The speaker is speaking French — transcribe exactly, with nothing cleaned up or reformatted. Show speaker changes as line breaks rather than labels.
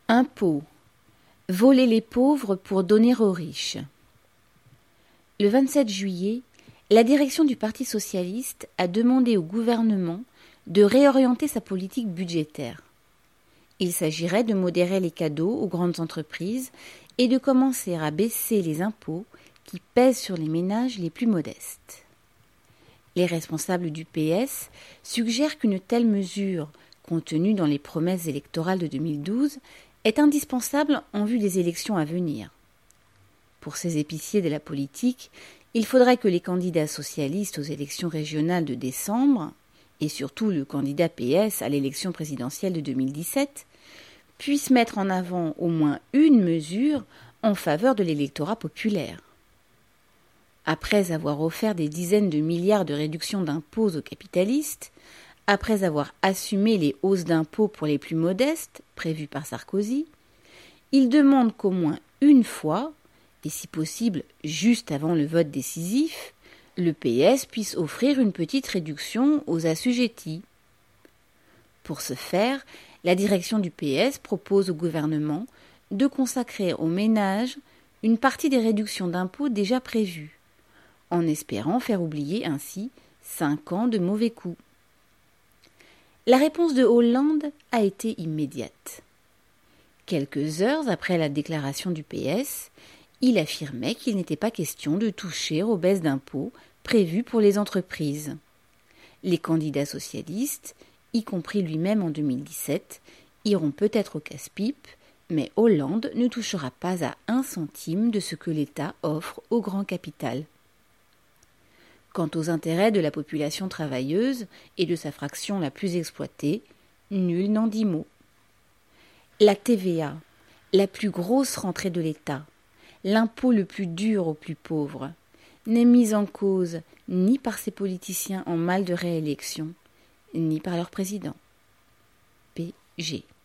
Impôts. Voler les pauvres pour donner aux riches. Le vingt-sept juillet, la direction du Parti socialiste a demandé au gouvernement de réorienter sa politique budgétaire. Il s'agirait de modérer les cadeaux aux grandes entreprises et de commencer à baisser les impôts qui pèsent sur les ménages les plus modestes. Les responsables du P S suggèrent qu'une telle mesure, contenue dans les promesses électorales de deux mille douze, est indispensable en vue des élections à venir. Pour ces épiciers de la politique, il faudrait que les candidats socialistes aux élections régionales de décembre, et surtout le candidat P S à l'élection présidentielle de deux mille dix-sept, puissent mettre en avant au moins une mesure en faveur de l'électorat populaire. Après avoir offert des dizaines de milliards de réductions d'impôts aux capitalistes, après avoir assumé les hausses d'impôts pour les plus modestes, prévues par Sarkozy, il demande qu'au moins une fois, et si possible juste avant le vote décisif, le P S puisse offrir une petite réduction aux assujettis. Pour ce faire, la direction du P S propose au gouvernement de consacrer aux ménages une partie des réductions d'impôts déjà prévues, en espérant faire oublier ainsi cinq ans de mauvais coups. La réponse de Hollande a été immédiate. Quelques heures après la déclaration du P S, il affirmait qu'il n'était pas question de toucher aux baisses d'impôts prévues pour les entreprises. Les candidats socialistes, y compris lui-même en deux mille dix-sept, iront peut-être au casse-pipe, mais Hollande ne touchera pas à un centime de ce que l'État offre au grand capital. Quant aux intérêts de la population travailleuse et de sa fraction la plus exploitée, nul n'en dit mot. La T V A, la plus grosse rentrée de l'État, l'impôt le plus dur aux plus pauvres, n'est mise en cause ni par ces politiciens en mal de réélection, ni par leur président. P G